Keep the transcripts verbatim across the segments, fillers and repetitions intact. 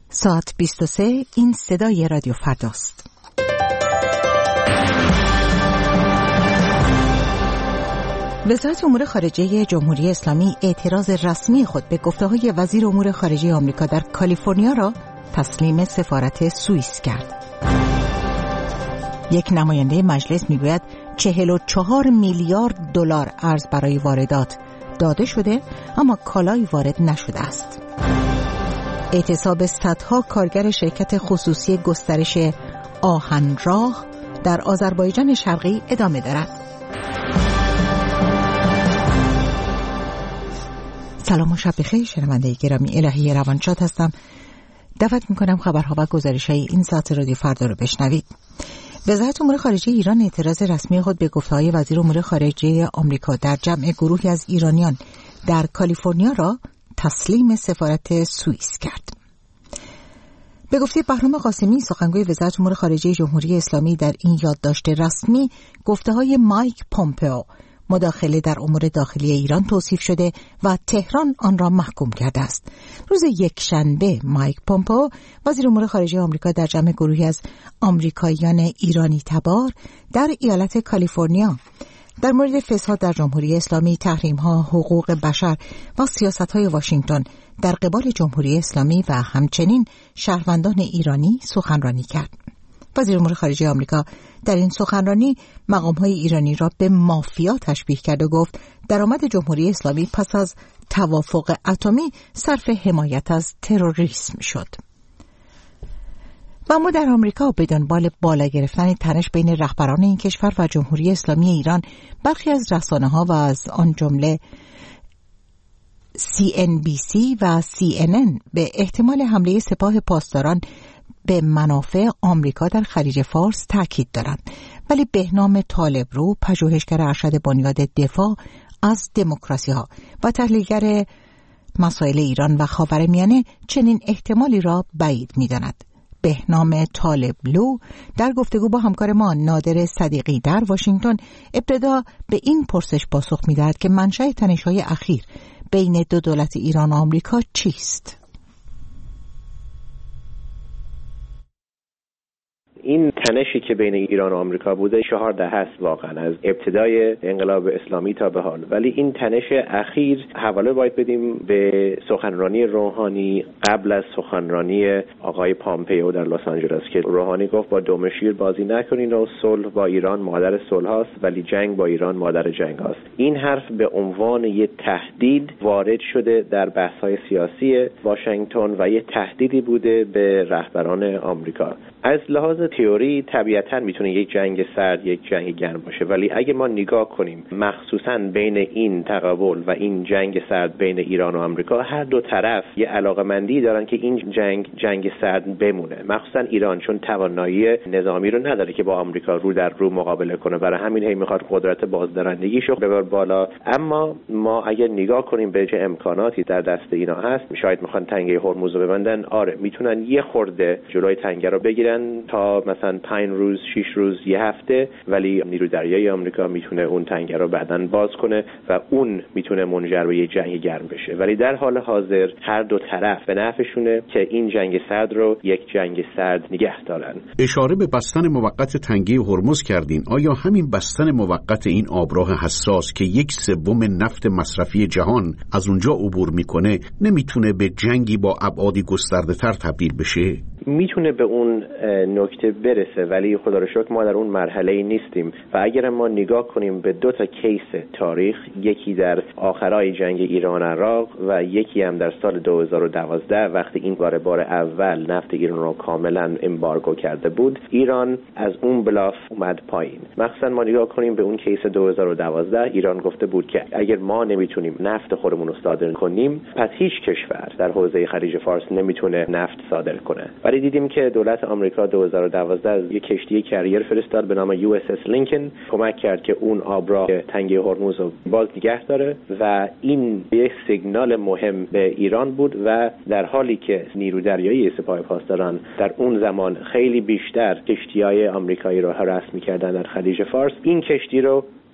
ساعت بیست و سه، این صدای رادیو فرداست. وزارت امور خارجه جمهوری اسلامی اعتراض رسمی خود به گفته‌های وزیر امور خارجه آمریکا در کالیفرنیا را تسلیم سفارت سوئیس کرد. یک نماینده مجلس میگوید چهل و چهار میلیارد دلار ارز برای واردات داده شده، اما کالایی وارد نشده است. اعتصاب صدها کارگر شرکت خصوصی گسترش آهنراه در آذربایجان شرقی ادامه دارد. سلام و شب بخیر شنونده گرامی، الهی روانشاد هستم. دعوت میکنم خبرها و گزارش‌های این ساعت رادیو فردا رو بشنوید. وزارت امور خارجه ایران اعتراض رسمی خود به گفته‌های وزیر امور خارجه آمریکا در جمع گروهی از ایرانیان در کالیفرنیا را تسلیم سفارت سوئیس کرد. به گفته بهرام قاسمی، سخنگوی وزارت امور خارجه جمهوری اسلامی، در این یادداشت رسمی گفته‌های مایک پومپئو مداخله در امور داخلی ایران توصیف شده و تهران آن را محکوم کرده است. روز یکشنبه مایک پومپئو وزیر امور خارجه آمریکا در جمع گروهی از آمریکاییان ایرانی تبار در ایالت کالیفرنیا در مورد فساد در جمهوری اسلامی، تحریم‌ها، حقوق بشر و سیاست‌های واشنگتن در قبال جمهوری اسلامی و همچنین شهروندان ایرانی سخنرانی کرد. وزیر امور خارجه آمریکا در این سخنرانی مقام‌های ایرانی را به مافیا تشبیه کرد و گفت درآمد جمهوری اسلامی پس از توافق اتمی صرف حمایت از تروریسم شد. و اما در آمریکا به دنبال بالا گرفتن تنش بین رهبران این کشور و جمهوری اسلامی ایران، برخی از رسانه‌ها و از آن جمله سی ان بی سی و سی ان ان به احتمال حمله سپاه پاسداران به منافع آمریکا در خلیج فارس تاکید دارند، ولی بهنام طالبرو، پژوهشگر ارشد بنیاد دفاع از دموکراسی‌ها و تحلیلگر مسائل ایران و خاورمیانه چنین احتمالی را بعید می‌داند. بهنام طالبلو در گفتگو با همکار ما نادر صدیقی در واشنگتن ابتدا به این پرسش پاسخ می‌دهد که منشأ تنش‌های اخیر بین دو دولت ایران و آمریکا چیست؟ این تنشی که بین ایران و آمریکا بوده چهار دهه است واقعا، از ابتدای انقلاب اسلامی تا به حال. ولی این تنش اخیر حواله باید بدیم به سخنرانی روحانی قبل از سخنرانی آقای پامپئو در لس آنجلس که روحانی گفت با دم شیر بازی نکنین و صلح با ایران مادر صلح هاست ولی جنگ با ایران مادر جنگ هاست. این حرف به عنوان یک تهدید وارد شده در بحث‌های سیاسی واشنگتن و یک تهدیدی بوده به رهبران آمریکا. از لحاظ تئوری طبیعتاً میتونه یک جنگ سرد یک جنگ گرم باشه، ولی اگه ما نگاه کنیم مخصوصاً بین این تقابل و این جنگ سرد بین ایران و آمریکا، هر دو طرف یه علاقه‌مندی دارن که این جنگ جنگ سرد بمونه. مخصوصاً ایران چون توانایی نظامی رو نداره که با آمریکا رو در رو مقابله کنه، برای همین هی میخواد قدرت بازدارندگیشو ببره بالا. اما ما اگه نگاه کنیم به چه امکاناتی در دست اینا هست، شاید میخوان تنگه هرمز رو ببندن، آره میتونن یه خورده جلوی تنگه رو بگیرن تا مثلا پنج روز، شش روز، یه هفته، ولی نیروی دریایی آمریکا میتونه اون تنگه رو بعداً باز کنه و اون میتونه منجر به یه جنگ گرم بشه. ولی در حال حاضر هر دو طرف به نفعشونه که این جنگ سرد رو یک جنگ سرد نگه دارن. اشاره به بستن موقت تنگه هرمز کردین. آیا همین بستن موقت این آبراه حساس که یک سوم نفت مصرفی جهان از اونجا عبور میکنه نمیتونه به جنگی با ابعادی گسترده‌تر تبدیل بشه؟ میتونه به اون نکته برسه، ولی خدا رو شکر ما در اون مرحله نیستیم. و اگر ما نگاه کنیم به دو تا کیس تاریخ، یکی در آخرای جنگ ایران عراق و یکی هم در سال دو هزار و دوازده وقتی این بار بار اول نفت ایران رو کاملا امبارگو کرده بود، ایران از اون بلاف اومد پایین. مخصوصا ما نگاه کنیم به اون کیس دو هزار و دوازده، ایران گفته بود که اگر ما نمیتونیم نفت خودمون رو صادر کنیم، پس هیچ کشور در حوزه خلیج فارس نمیتونه نفت صادر کنه. ولی دیدیم که دولت آمریکا دو هزار و دوازده یک کشتی کریر فرستاد به نام یو اس اس لینکن، کمک کرد که اون آبراه تنگه هرمز رو باز نگه داره و این یک سیگنال مهم به ایران بود. و در حالی که نیرو دریایی سپاه پاسداران در اون زمان خیلی بیشتر کشتی‌های آمریکایی رو هراس می‌کردن در خلیج فارس، این کشتی رو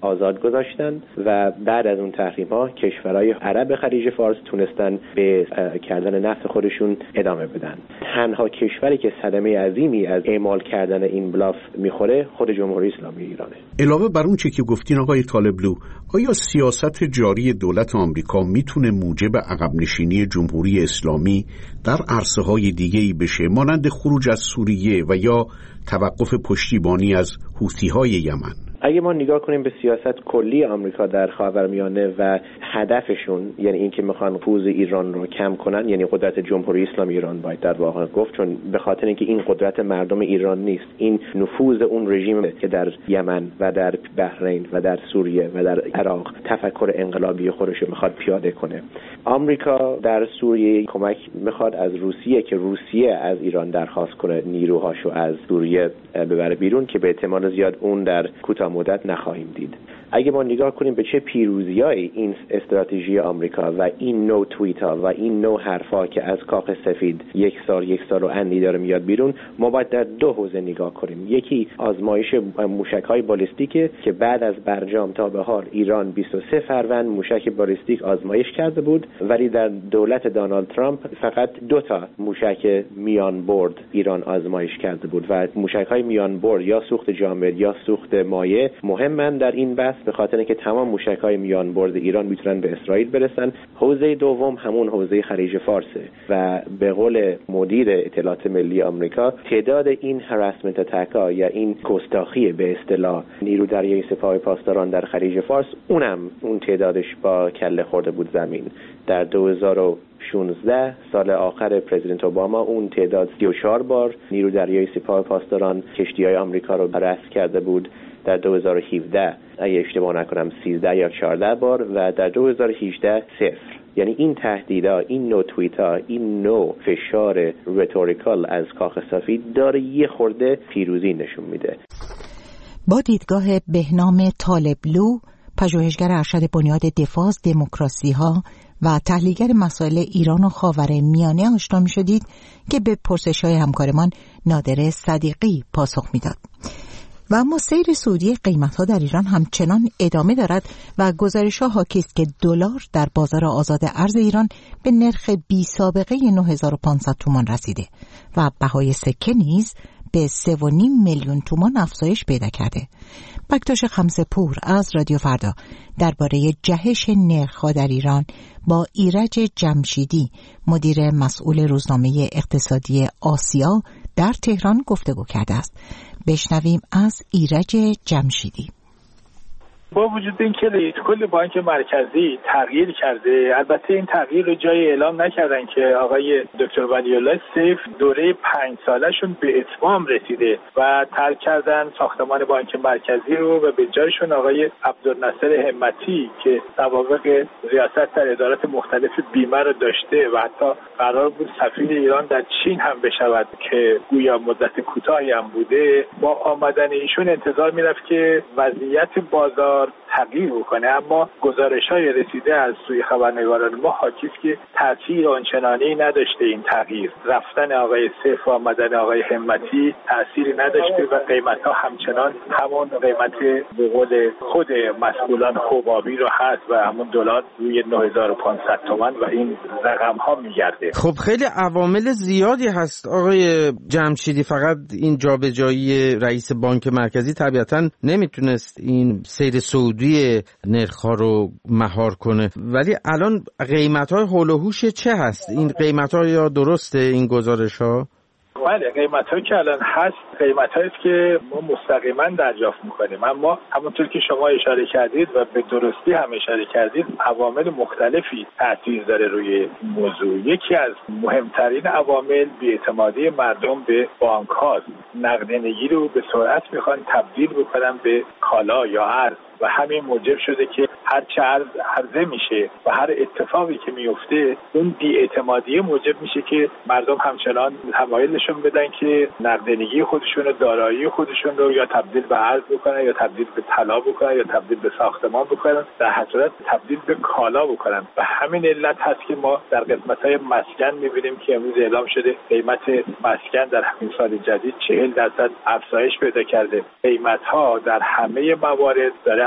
آزاد گذاشتن و بعد از اون تحریم‌ها کشورهای عرب خلیج فارس تونستن به کردن نفت خودشون ادامه بدن. تنها کشوری که صدمه عظیمی از اعمال کردن این بلاف میخوره خود جمهوری اسلامی ایرانه. علاوه بر اون چه که گفتین آقای طالبلو، آیا سیاست جاری دولت آمریکا میتونه موجب عقب نشینی جمهوری اسلامی در عرصه‌های دیگه‌ای بشه، مانند خروج از سوریه و یا توقف پشتیبانی از حوثی‌های یمن؟ اگه ما نگاه کنیم به سیاست کلی آمریکا در خاورمیانه و هدفشون، یعنی اینکه میخوان نفوذ ایران رو کم کنن، یعنی قدرت جمهوری اسلامی ایران باید در واقع گفت، چون به خاطر اینکه این قدرت مردم ایران نیست، این نفوذ اون رژیم که در یمن و در بحرین و در سوریه و در عراق تفکر انقلابی خودش رو میخواد پیاده کنه. آمریکا در سوریه کمک میخواد از روسیه که روسیه از ایران درخواست کنه نیروهاشو از سوریه ببره بیرون، که به احتمال زیاد اون در کوتاه مدت نخواهیم دید. اگه ما نگاه کنیم به چه پیروزیای این استراتژی آمریکا و این نوع توییت ها و این نوع حرفا که از کاخ سفید یک سال یک سال و اندی داره میاد بیرون، ما باید در دو حوزه نگاه کنیم. یکی آزمایش موشک های بالستیکه که بعد از برجام تا به حال ایران بیست و سه فروند موشک بالستیک آزمایش کرده بود، ولی در دولت دونالد ترامپ فقط دو تا موشک میان برد ایران آزمایش کرده بود و موشک های میان برد یا سوخت جامد یا سوخت مایع مهمن در این بحث، به خاطر اینکه تمام موشک‌های میان برد ایران میتونن به اسرائیل برسن. حوزه دوم همون حوزه خلیج فارسه و به قول مدیر اطلاعات ملی آمریکا، تعداد این هراسمنت اتک‌ها یا این گستاخی به اصطلاح نیرو دریایی سپاه پاسداران در خلیج فارس، اونم اون تعدادش با کله خورده بود زمین. در دو هزار و شانزده سال آخر پرزیدنت اوباما اون تعداد سی و چهار بار نیرو دریایی سپاه پاسداران کشتی‌های آمریکا رو رصد کرده بود. در دو هزار و هفده اگه اشتباه نکنم سیزده یا چهارده بار و در دو هزار و هجده صفر. یعنی این تهدیدها، این نوع توییت‌ها، این نوع فشار رتوریکال از کاخ سفید داره یه خورده پیروزی نشون میده. با دیدگاه بهنام طالبلو، پژوهشگر ارشد بنیاد دفاع از دموکراسی‌ها و تحلیلگر مسائل ایران و خاورمیانه آشنا می‌شدید که به پرسش‌های همکارمان نادر صدیقی پاسخ میداد. و اما سیر سعودی قیمت‌ها در ایران همچنان ادامه دارد و گزارش‌ها حاکی است که دلار در بازار آزاد ارز ایران به نرخ بی سابقه نه هزار و پانصد تومان رسیده و بهای سکه نیز به سه و نیم میلیون تومان افزایش پیدا کرده. بکتاش خمسه‌پور از رادیو فردا درباره جهش نرخ‌ها در ایران با ایرج جمشیدی، مدیر مسئول روزنامه اقتصادی آسیا در تهران گفتگو کرده است. بشنویم از ایرج جمشیدی. با وجود اینکه رئیس کل بانک مرکزی تغییر کرده، البته این تغییر رو جای اعلام نکردن که آقای دکتر ولی‌الله سیف دوره پنج سالشون به اتمام رسیده و ترک کردن ساختمان بانک مرکزی رو و به جایشون آقای عبدالناصر همتی که سوابق ریاست در ادارات مختلف بیمه رو داشته و حتی قرار بود سفیر ایران در چین هم بشود که گویا مدت کوتاهی هم بوده، با آمدن ایشون انتظار میرفت که وضعیت بازار تغییر بکنه، اما گزارش‌های رسیده از سوی خبرنگاران ما حاکی است که تأثیر آنچنانی نداشته. این تغییر رفتن آقای سیف و آمدن آقای همتی تأثیری نداشته و قیمت‌ها همچنان همون قیمت به قول خود مسئولان حبابی رو هست و همون دلار روی نه هزار و پانصد تومان و این رقم‌ها میگرده. خب خیلی عوامل زیادی هست آقای جمشیدی، فقط این جابجایی رئیس بانک مرکزی طبیعتاً نمیتونست این سیر سعودی نرخ‌ها رو مهار کنه، ولی الان قیمت‌های حول و حوش چه هست؟ این قیمت‌ها یا درسته این گزارش‌ها؟ بله، قیمت‌هایی که الان هست قیمت‌هایی است که ما مستقیما دریافت می‌کنیم، اما همونطور که شما اشاره کردید و به درستی هم اشاره کردید عوامل مختلفی تاثیر داره روی موضوع. یکی از مهمترین عوامل بی‌اعتمادی مردم به بانک‌هاست. نقدینگی رو به سرعت می‌خوان تبدیل بکنن به کالا یا ارز و همین موجب شده که هر چه ارز عرضه میشه و هر اتفاقی که میفته اون بی‌اعتمادی موجب میشه که مردم همچنان تمایل نشون بدن که نقدینگی خودشون و دارایی خودشون رو یا تبدیل به ارز بکنن یا تبدیل به طلا بکنن یا تبدیل به ساختمان بکنن، در هر صورت تبدیل به کالا بکنن. و همین علت هست که ما در قسمت‌های مسکن می‌بینیم که امروز اعلام شده قیمت مسکن در همین سال جدید چهل درصد افزایش پیدا کرده. قیمت‌ها در همه موارد داره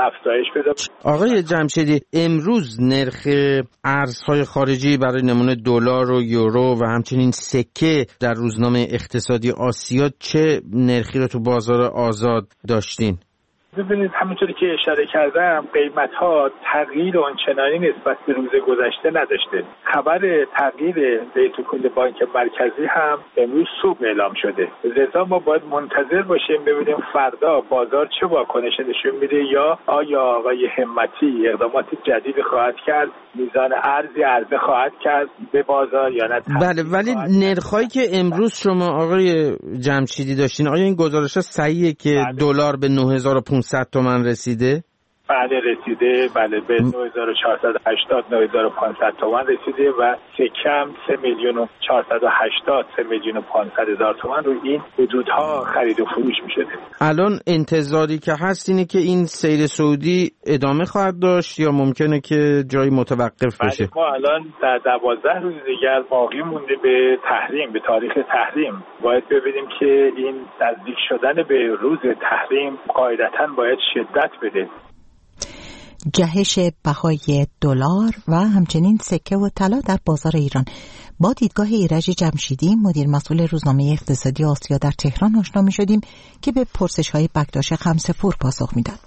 افزایش پیدا. آقای جمشیدی، امروز نرخ ارزهای خارجی برای نمونه دلار و یورو و همچنین سکه در روزنامه اقتصادی آسیا چه نرخی رو تو بازار آزاد داشتین؟ ببینید همونطوری که اشاره کردم قیمت‌ها تغییر آنچنانی نسبت به روز گذشته نداشته. خبر تغییر ریت کل بانک مرکزی هم امروز صبح اعلام شده. لذا ما باید منتظر باشیم ببینیم فردا بازار چه واکنشی نشون میده، یا آیا آقای همتی اقدامات جدیدی خواهد کرد، میزان ارزی عرضه خواهد کرد به بازار یا نه. بله، ولی نرخ‌هایی که امروز شما آقای جمشیدی داشتین، آیا این گزارش‌ها صحیحه که دلار به نه هزار و پانصد تومان رسیده؟ بله رسیده، بله به نه هزار و چهارصد و هشتاد نه هزار و پانصد تومان رسیده و سکم سه میلیون و چهارصد و هشتاد سه میلیون و پانصد هزار تومان رو این حدودها خرید و فروش می‌شده. الان انتظاری که هست اینه که این سیر صعودی ادامه خواهد داشت یا ممکنه که جایی متوقف بشه؟ بله، ما الان در دوازده روز دیگر باقی مونده به تحریم، به تاریخ تحریم. باید ببینیم که این نزدیک شدن به روز تحریم قاعدتاً باید شدت بده. جهش بهای دلار و همچنین سکه و طلا در بازار ایران. با دیدگاه ایرج جمشیدی، مدیر مسئول روزنامه اقتصادی آسیا در تهران آشنا می شدیم که به پرسش‌های بکتاش خمسپور پاسخ میداد.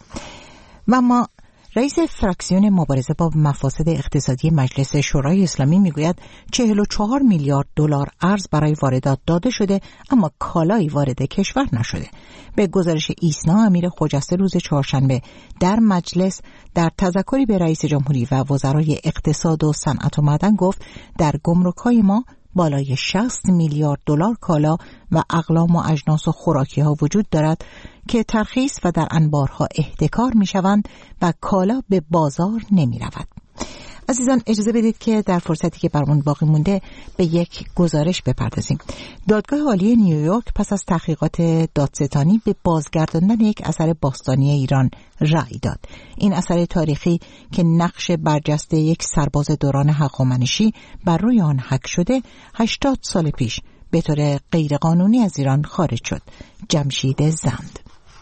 و ما رئیس فراکسیون مبارزه با مفاسد اقتصادی مجلس شورای اسلامی میگوید چهل و چهار میلیارد دلار ارز برای واردات داده شده اما کالایی وارد کشور نشده. به گزارش ایسنا، امیر خجسته روز چهارشنبه در مجلس در تذکری به رئیس جمهوری و وزرای اقتصاد و صنعت و معدن گفت در گمرک‌های ما بالای شصت میلیارد دلار کالا و اقلام و اجناس و خوراکی ها وجود دارد که ترخیص و در انبارها احتکار می شوند و کالا به بازار نمی رود. عزیزان اجازه بدید که در فرصتی که برامون باقی مونده به یک گزارش بپردازیم. دادگاه عالی نیویورک پس از تحقیقات دادستانی به بازگرداندن یک اثر باستانی ایران رأی داد. این اثر تاریخی که نقش برجسته یک سرباز دوران هخامنشی بر روی آن حک شده، هشتاد سال پیش به طور غیرقانونی از ایران خارج شد. جمشید زند.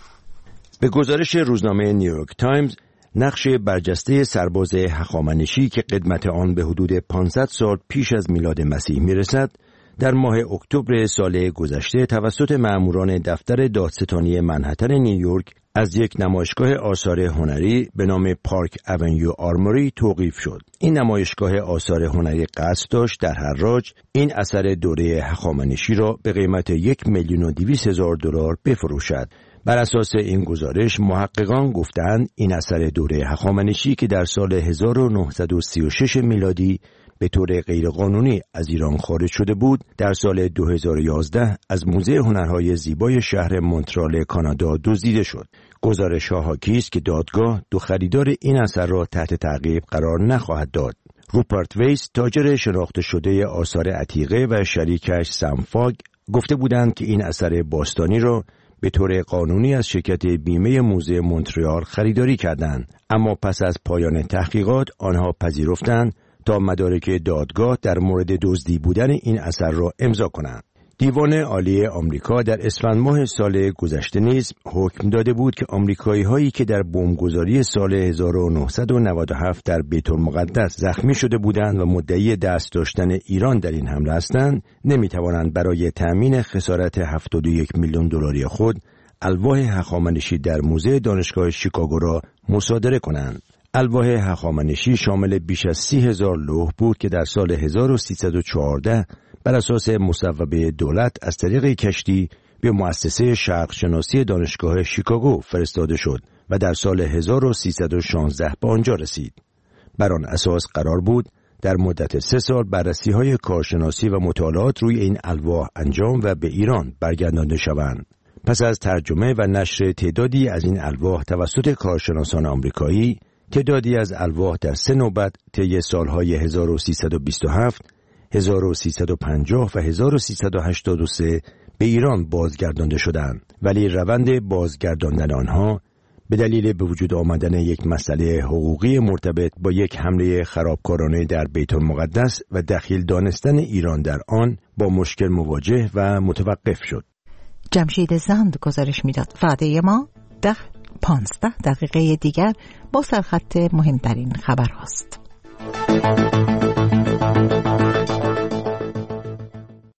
به گزارش روزنامه نیویورک تایمز، نقش برجسته سرباز هخامنشی که قدمت آن به حدود پانصد سال پیش از میلاد مسیح میرسد، در ماه اکتبر سال گذشته توسط مأموران دفتر دادستانی منهتن نیویورک از یک نمایشگاه آثار هنری به نام پارک اونیو آرموری توقیف شد. این نمایشگاه آثار هنری قصد داشت در حراج این اثر دوره هخامنشی را به قیمت یک میلیون و دویست هزار دلار بفروشد. بر اساس این گزارش محققان گفتند این اثر دوره هخامنشی که در سال هزار و نهصد و سی و شش میلادی به طور غیرقانونی از ایران خارج شده بود، در سال دو هزار و یازده از موزه هنرهای زیبای شهر مونترال کانادا دزدیده شد. گزارش ها حاکی است که دادگاه دو خریدار این اثر را تحت تعقیب قرار نخواهد داد. روپرت ویس، تاجر شناخته شده آثار عتیقه، و شریکش سم فاگ گفته بودند که این اثر باستانی را به طور قانونی از شرکت بیمه موزه مونترال خریداری کردند، اما پس از پایان تحقیقات آنها پذیرفتند تا مدارک دادگاه در مورد دزدی بودن این اثر را امضا کنند. دیوان عالی آمریکا در اسفند ماه سال گذشته نیز حکم داده بود که آمریکایی هایی که در بمبگذاری سال هزار و نهصد و نود و هفت در بیت المقدس زخمی شده بودند و مدعی دست داشتن ایران در این حمله هستند، نمی توانند برای تأمین خسارت هفتاد و یک میلیون دلاری خود الواح هخامنشی در موزه دانشگاه شیکاگو را مصادره کنند. الواح هخامنشی شامل بیش از سی هزار لوح بود که در سال هزار و سیصد و چهارده بر اساس مصوبه دولت از طریق کشتی به مؤسسه شرق شناسی دانشگاه شیکاگو فرستاده شد و در سال هزار و سیصد و شانزده به آنجا رسید. بر آن اساس قرار بود در مدت سه سال بررسی‌های کارشناسی و مطالعات روی این الواح انجام و به ایران برگردانده شوند. پس از ترجمه و نشر تعدادی از این الواح توسط کارشناسان آمریکایی، تعدادی از الواح در سه نوبت طی سالهای هزار و سیصد و بیست و هفت، هزار و سیصد و پنجاه و هزار و سیصد و هشتاد و سه به ایران بازگردانده شدند، ولی روند بازگرداندن آنها به دلیل به وجود آمدن یک مسئله حقوقی مرتبط با یک حمله خرابکارانه در بیت المقدس و دخیل دانستن ایران در آن با مشکل مواجه و متوقف شد. جمشید زند گزارش میداد. وعده ما ده پانزده دقیقه دیگر با سرخط مهمترین خبر هاست.